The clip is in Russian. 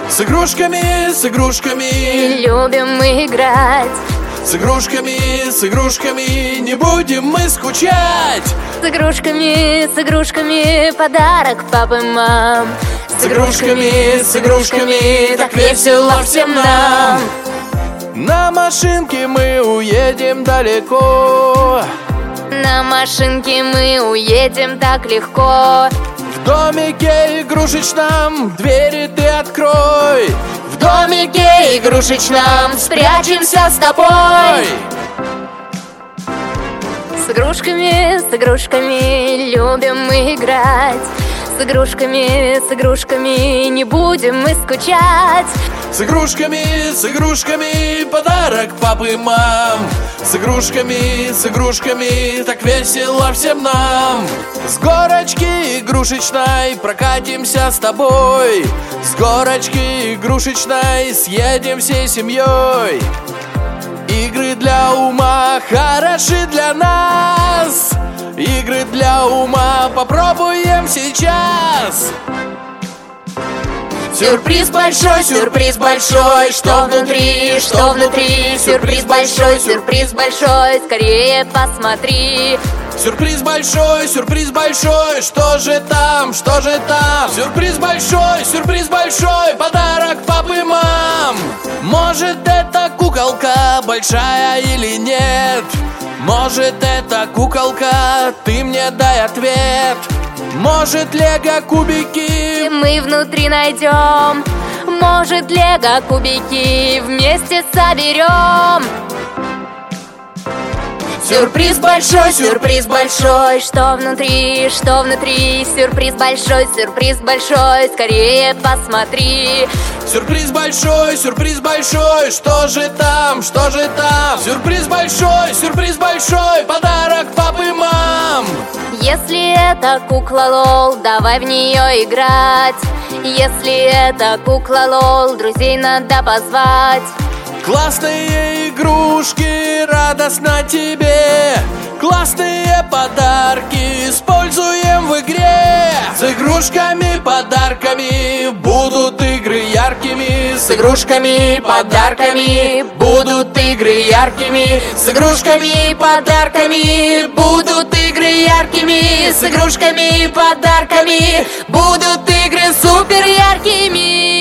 С игрушками любим мы играть. с игрушками не будем мы скучать. С игрушками подарок папы, мам. С игрушками так весело всем нам. На машинке мы уедем далеко. На машинке мы уедем так легко. В домике игрушечном двери ты открой. В домике игрушечном спрячемся с тобой. С игрушками любим мы играть. С игрушками не будем мы скучать. С игрушками подарок папы и мам. С игрушками так весело всем нам. С горочки игрушечной прокатимся с тобой. С горочки игрушечной съедем всей семьей. Игры для ума хороши для нас. Игры для ума попробуем сейчас. Сюрприз большой, что внутри, что внутри. Сюрприз большой, скорее посмотри. Сюрприз большой, что же там, что же там? Сюрприз большой, подарок папы и мам. Может, это куколка большая или нет? Может, это куколка, ты мне дай ответ. Может, лего кубики мы внутри найдем. Может, лего кубики вместе соберем. Сюрприз большой, что внутри, что внутри. Сюрприз большой, скорее посмотри. Сюрприз большой, что же там, что же там? Сюрприз большой, подарок папы и мам. Если это кукла Лол, давай в нее играть. Если это кукла Лол, друзей надо позвать. Классные игрушки, радостно тебе. Классные подарки используем в игре. С игрушками, подарками будут игры яркими. С игрушками, подарками будут игры яркими. С игрушками, подарками будут игры яркими. С игрушками, подарками будут игры супер яркими.